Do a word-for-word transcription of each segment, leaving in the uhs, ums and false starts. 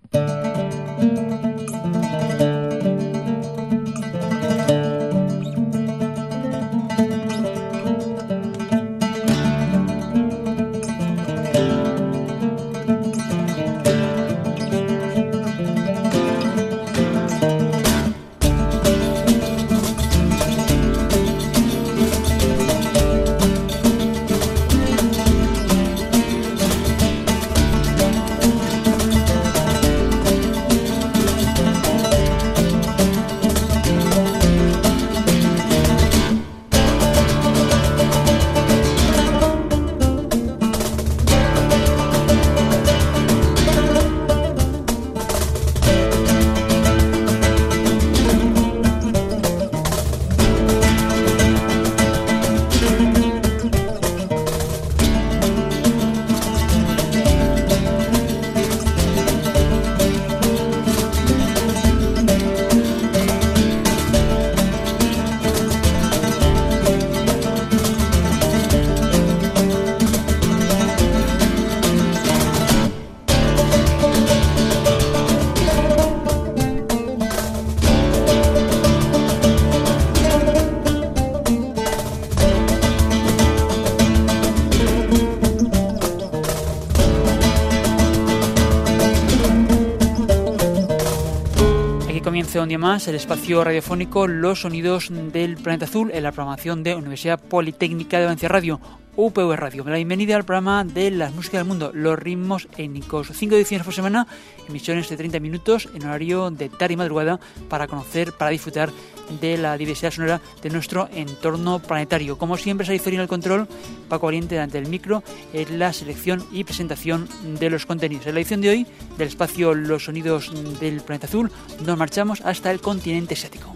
Comienza un día más el espacio radiofónico Los Sonidos del Planeta Azul en la programación de Universidad Politécnica de Valencia Radio, U P V Radio. La bienvenida al programa de las músicas del mundo, los ritmos étnicos. Cinco ediciones por semana, emisiones de treinta minutos en horario de tarde y madrugada para conocer, para disfrutar de la diversidad sonora de nuestro entorno planetario. Como siempre, Sarizorio en el control, Paco Valiente delante del micro, en la selección y presentación de los contenidos. En la edición de hoy del espacio Los Sonidos del Planeta Azul nos marchamos hasta el continente asiático.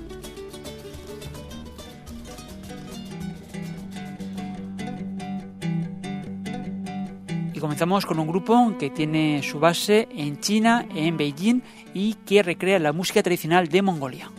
Y comenzamos con un grupo que tiene su base en China, en Beijing, y que recrea la música tradicional de Mongolia.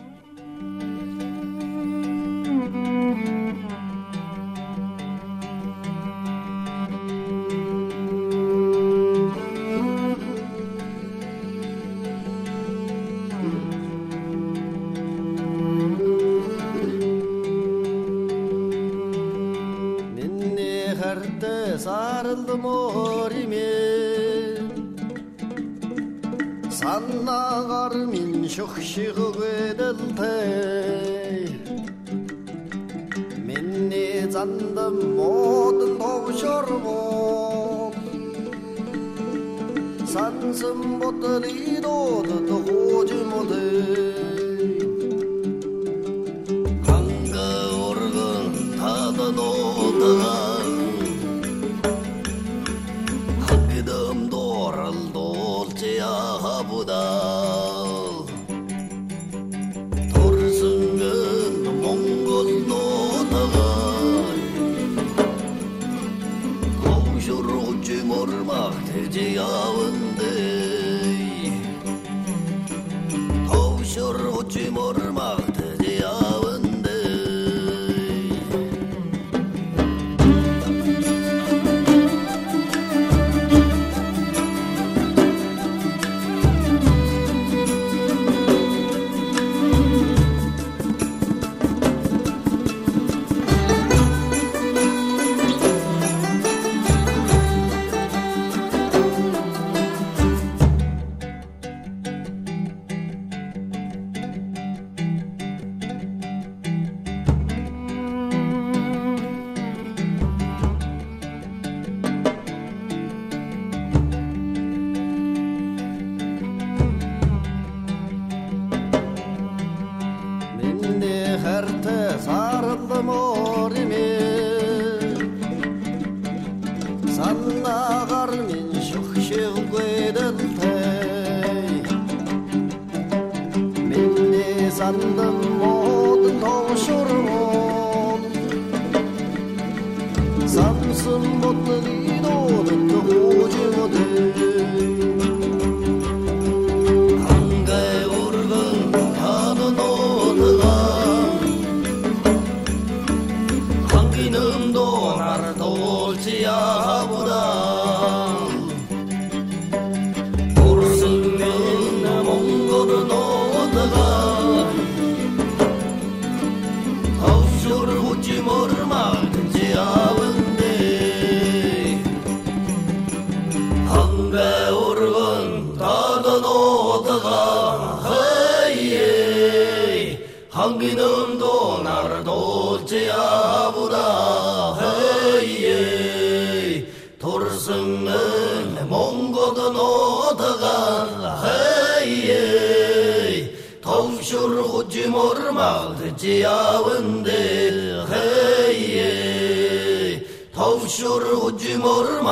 Por 한기는 도나를 도지야보다 헤이에 돌승은 몽고도 노다가 헤이에 더우쇼를 호지 모를 막드지야원데 헤이에 더우쇼를 호지 모를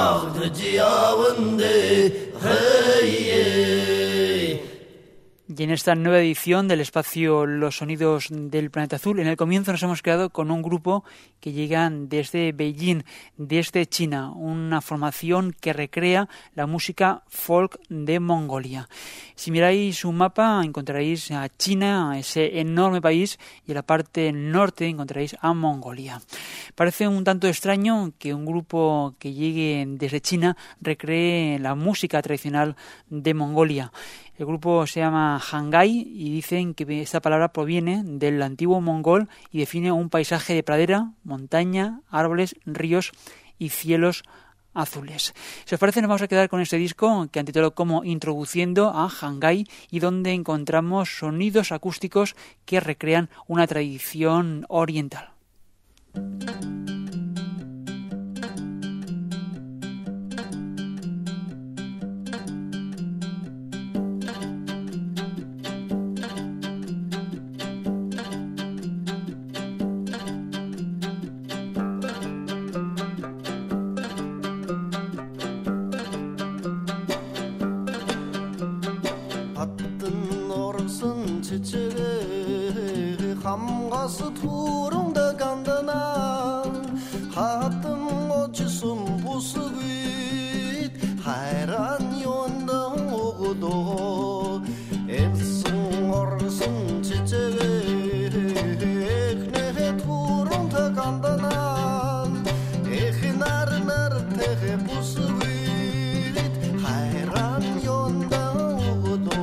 막드지야원데 헤이에. Y en esta nueva edición del espacio Los Sonidos del Planeta Azul, en el comienzo nos hemos quedado con un grupo que llegan desde Beijing, desde China, una formación que recrea la música folk de Mongolia. Si miráis un mapa encontraréis a China, ese enorme país, y en la parte norte encontraréis a Mongolia. Parece un tanto extraño que un grupo que llegue desde China recree la música tradicional de Mongolia. El grupo se llama Hangai y dicen que esta palabra proviene del antiguo mongol y define un paisaje de pradera, montaña, árboles, ríos y cielos azules. Si os parece, nos vamos a quedar con este disco que han titulado como Introduciendo a Hangai y donde encontramos sonidos acústicos que recrean una tradición oriental. 감가스 투롱다 간다나 하뜸 어찌숨 부스윗 하이란 연당 오고도 애승 어르승 지체웨 내 투롱다 간다나 에히 나르 나르 테헤 부스윗 하이란 연당 오고도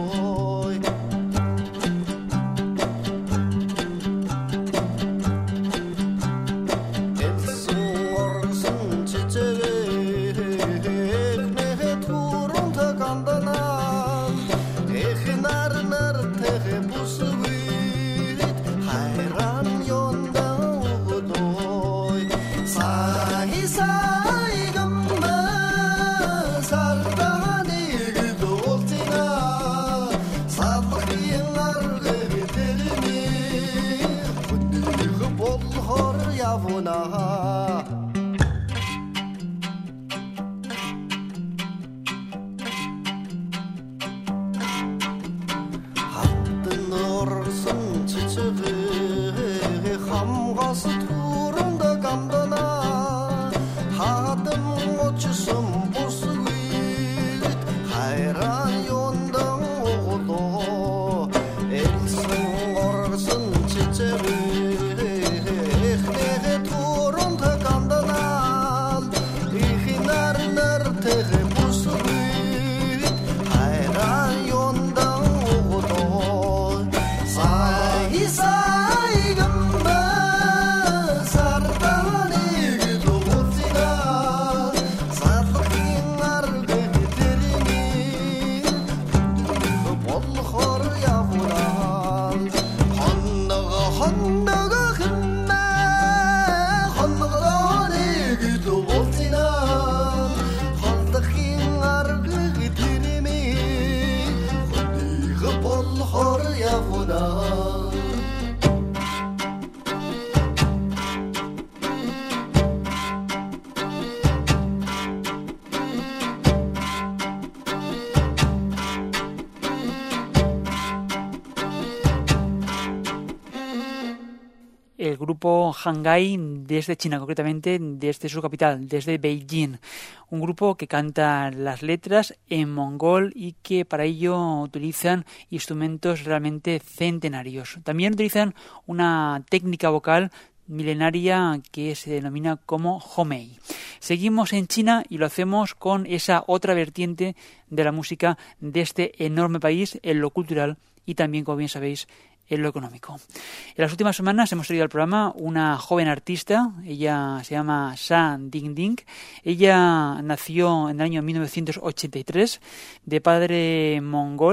El grupo Hangai desde China, concretamente desde su capital, desde Beijing. Un grupo que canta las letras en mongol y que para ello utilizan instrumentos realmente centenarios. También utilizan una técnica vocal milenaria que se denomina como homei. Seguimos en China y lo hacemos con esa otra vertiente de la música de este enorme país, en lo cultural y también, como bien sabéis, en lo económico. En las últimas semanas hemos traído al programa una joven artista, ella se llama San Dingding. Ella nació en el año mil novecientos ochenta y tres, de padre mongol,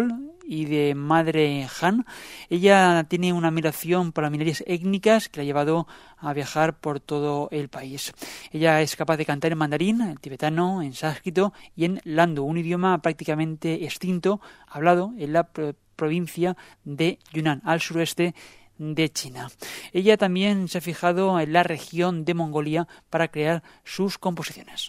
y de madre Han. Ella tiene una admiración por las minorías étnicas que la ha llevado a viajar por todo el país. Ella es capaz de cantar en mandarín, en tibetano, en sánscrito y en lando, un idioma prácticamente extinto hablado en la pro- provincia de Yunnan, al suroeste de China. Ella también se ha fijado en la región de Mongolia para crear sus composiciones.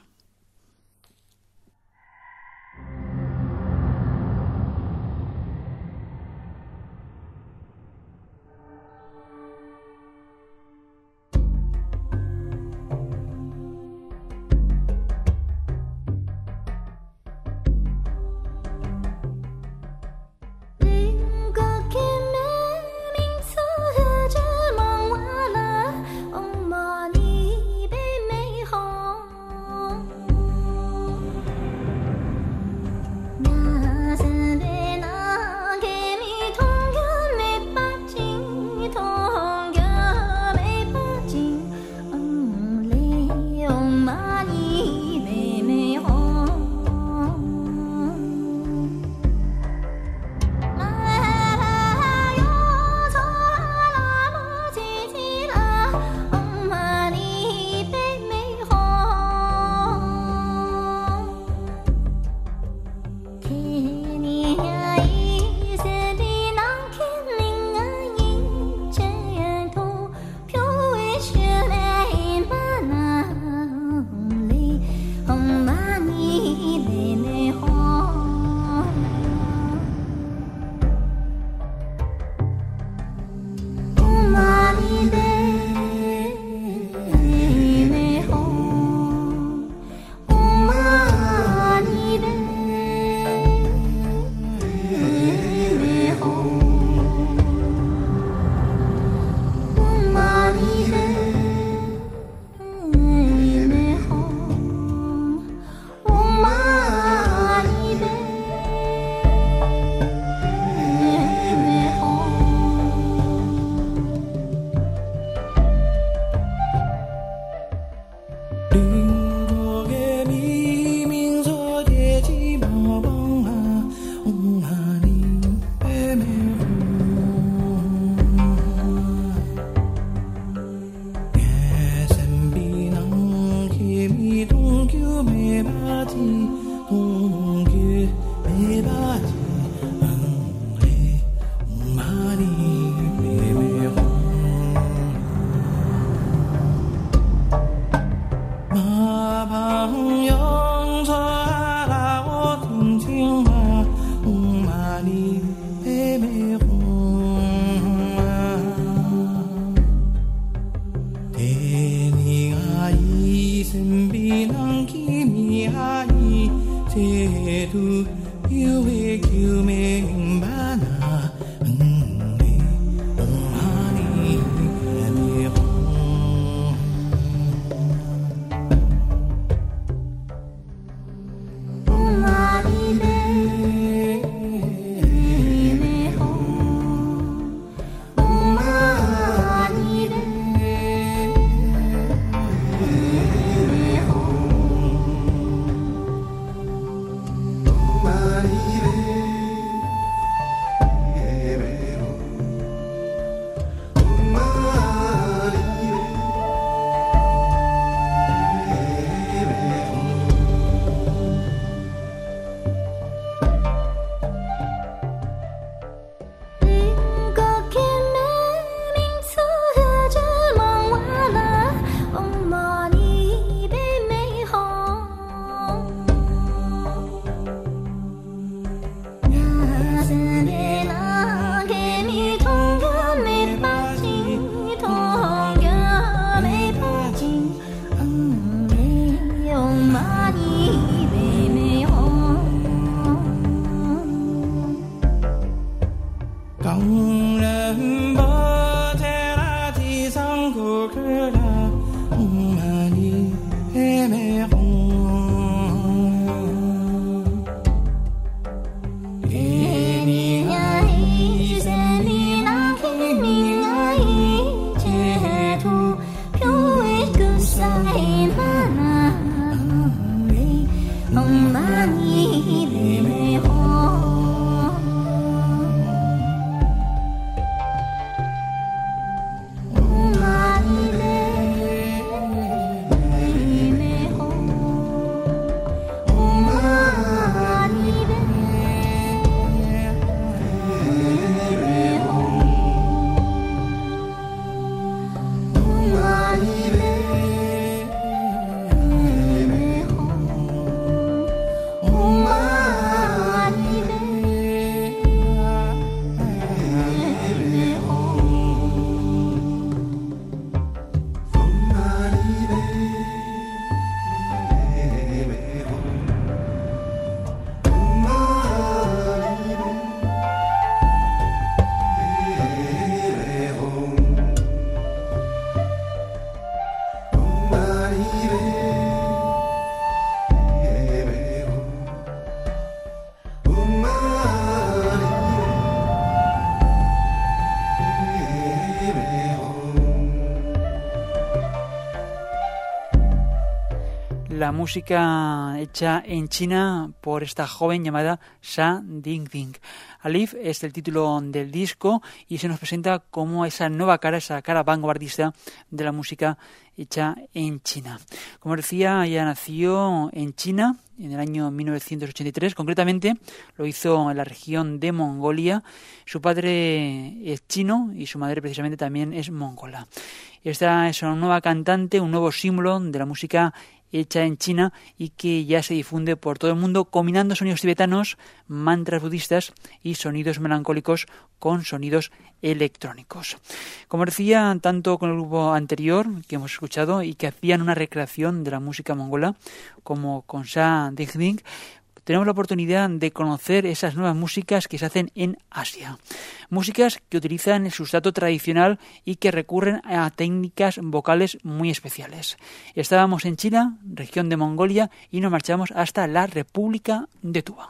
la música hecha en China por esta joven llamada Sha Dingding. Alif es el título del disco y se nos presenta como esa nueva cara, esa cara vanguardista de la música hecha en China. Como decía, ella nació en China en el año mil novecientos ochenta y tres, concretamente lo hizo en la región de Mongolia. Su padre es chino y su madre precisamente también es mongola. Esta es una nueva cantante, un nuevo símbolo de la música hecha en China y que ya se difunde por todo el mundo, combinando sonidos tibetanos, mantras budistas y sonidos melancólicos con sonidos electrónicos. Como decía, tanto con el grupo anterior que hemos escuchado y que hacían una recreación de la música mongola, como con Sha Dingding, tenemos la oportunidad de conocer esas nuevas músicas que se hacen en Asia. Músicas que utilizan el sustrato tradicional y que recurren a técnicas vocales muy especiales. Estábamos en China, región de Mongolia, y nos marchamos hasta la República de Tuva.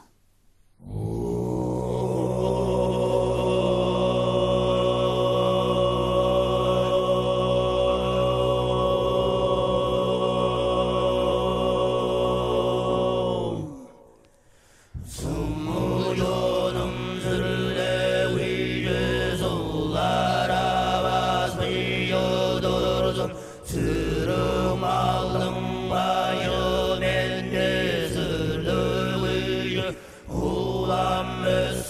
Ulam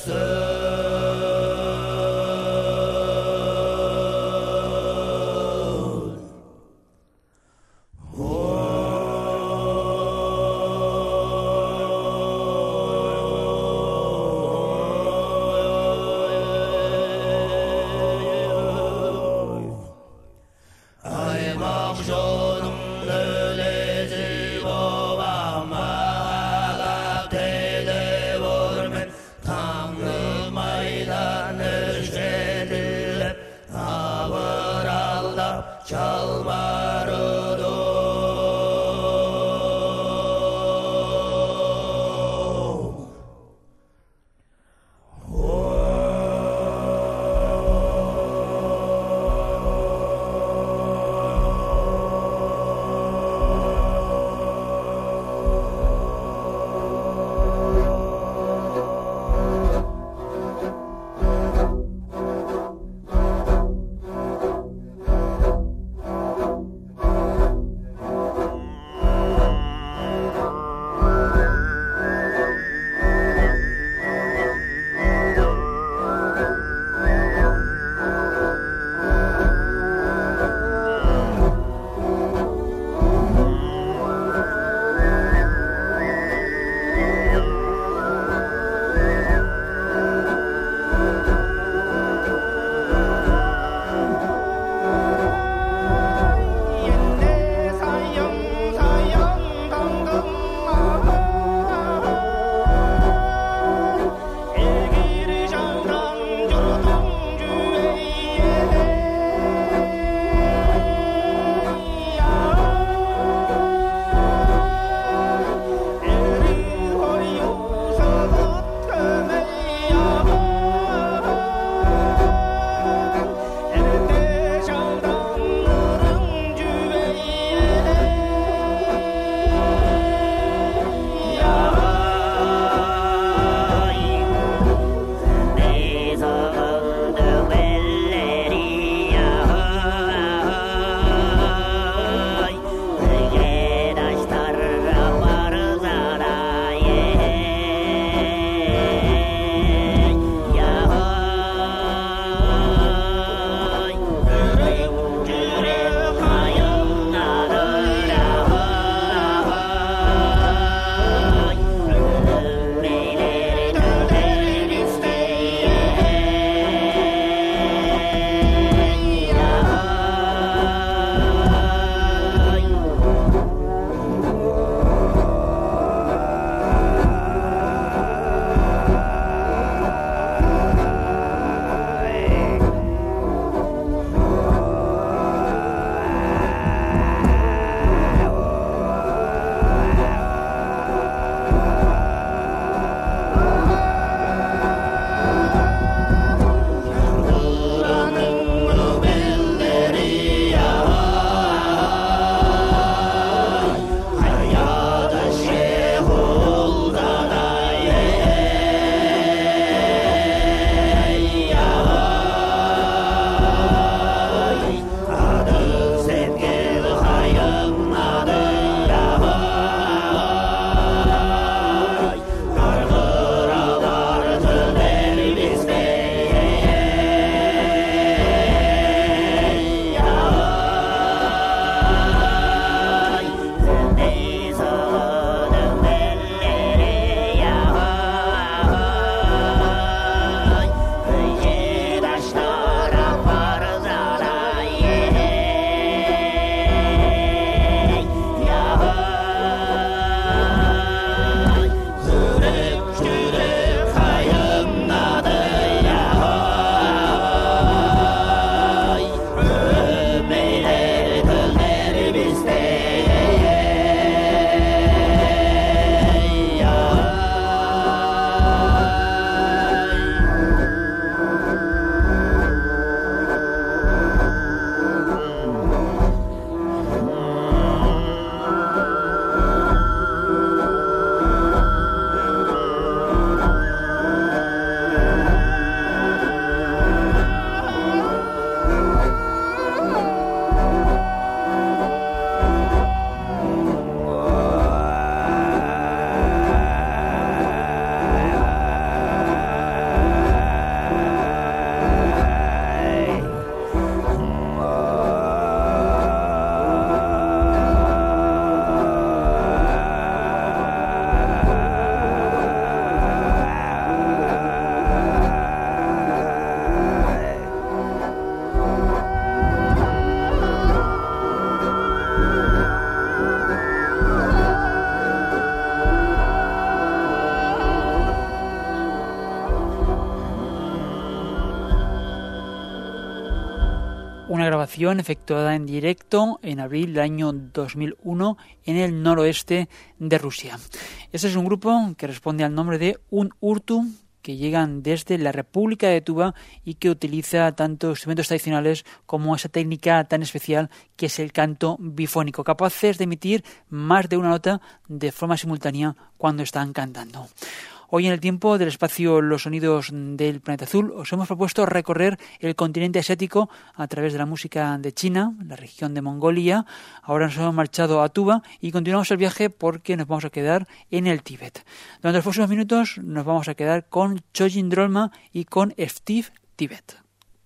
Una grabación efectuada en directo en abril del año dos mil uno en el noroeste de Rusia. Este es un grupo que responde al nombre de Un-Urtu, que llegan desde la República de Tuva y que utiliza tanto instrumentos tradicionales como esa técnica tan especial que es el canto bifónico, capaces de emitir más de una nota de forma simultánea cuando están cantando. Hoy en el tiempo del espacio Los Sonidos del Planeta Azul os hemos propuesto recorrer el continente asiático a través de la música de China, la región de Mongolia. Ahora nos hemos marchado a Tuva y continuamos el viaje porque nos vamos a quedar en el Tíbet. Durante los próximos minutos nos vamos a quedar con Chojin Drolma y con Steve Tíbet.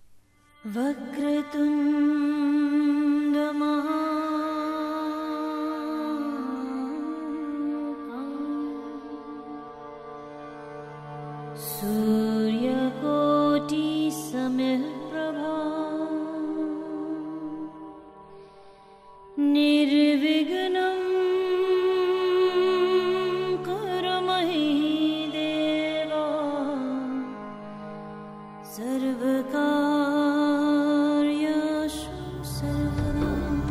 सूर्यकोटि समप्रभा निर्विघ्नं कुरु महि देवा सर्वकार्येषु सर्वदा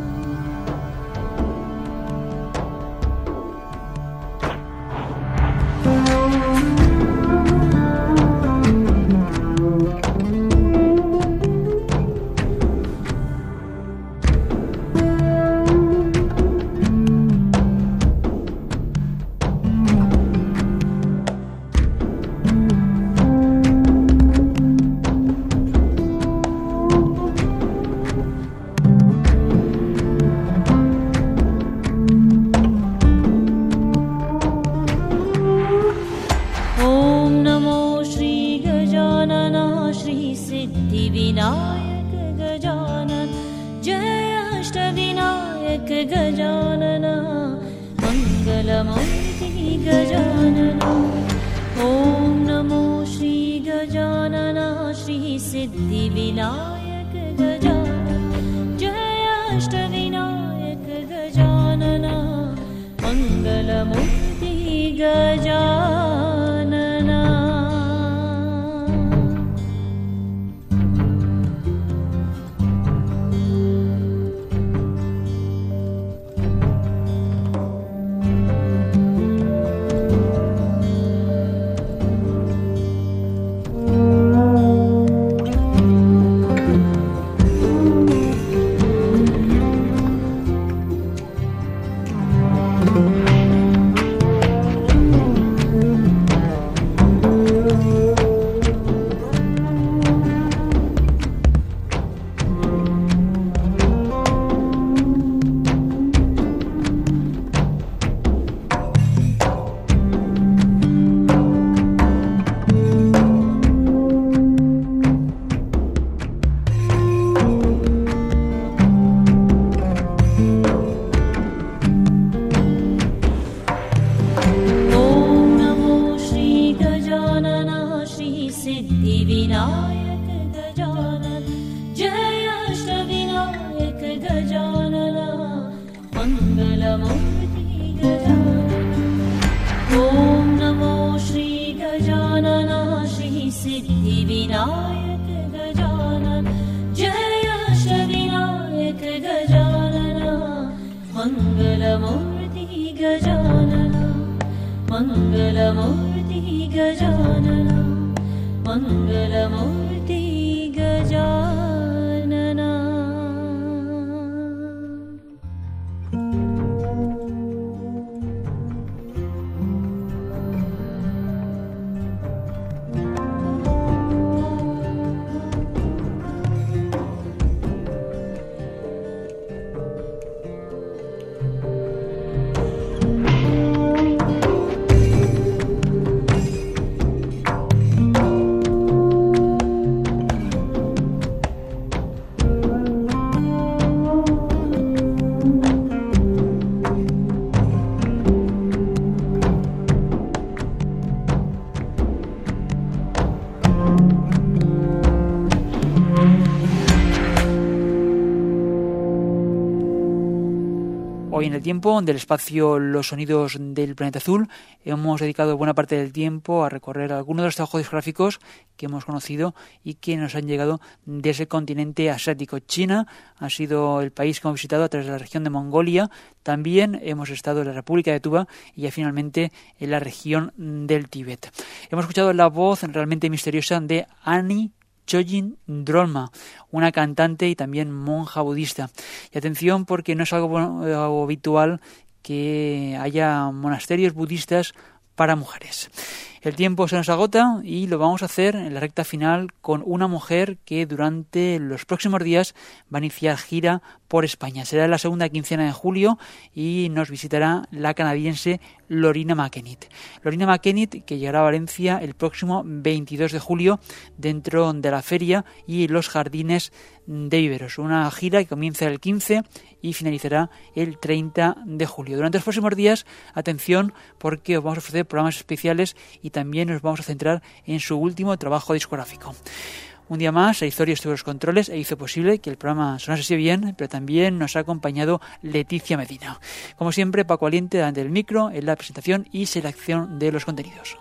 विनायक गजानन जय अष्टविनायक गजानन मंगलमूर्ति गजानन ओम नमो श्री गजानन श्री सिद्धि विनायक गजानन जय अष्टविनायक गजानन मंगलमूर्ति Gajanan Hoy en el tiempo del espacio Los Sonidos del Planeta Azul hemos dedicado buena parte del tiempo a recorrer algunos de los trabajos discográficos que hemos conocido y que nos han llegado desde el continente asiático. China ha sido el país que hemos visitado a través de la región de Mongolia. También hemos estado en la República de Tuva y ya finalmente en la región del Tíbet. Hemos escuchado la voz realmente misteriosa de Annie Chojin Drolma, una cantante y también monja budista. Y atención, porque no es algo, algo habitual que haya monasterios budistas para mujeres. El tiempo se nos agota y lo vamos a hacer en la recta final con una mujer que durante los próximos días va a iniciar gira por España. Será en la segunda quincena de julio y nos visitará la canadiense Lorina McKennitt. Lorina McKennitt, que llegará a Valencia el próximo veintidós de julio dentro de la feria y los jardines de Viveros. Una gira que comienza el quince y finalizará el treinta de julio. Durante los próximos días, atención, porque os vamos a ofrecer programas especiales y también nos vamos a centrar en su último trabajo discográfico. Un día más, Aizori estuvo en los controles e hizo posible que el programa sonase así bien, pero también nos ha acompañado Leticia Medina. Como siempre, Paco Aliente delante del micro en la presentación y selección de los contenidos.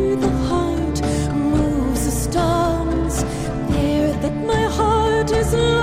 Is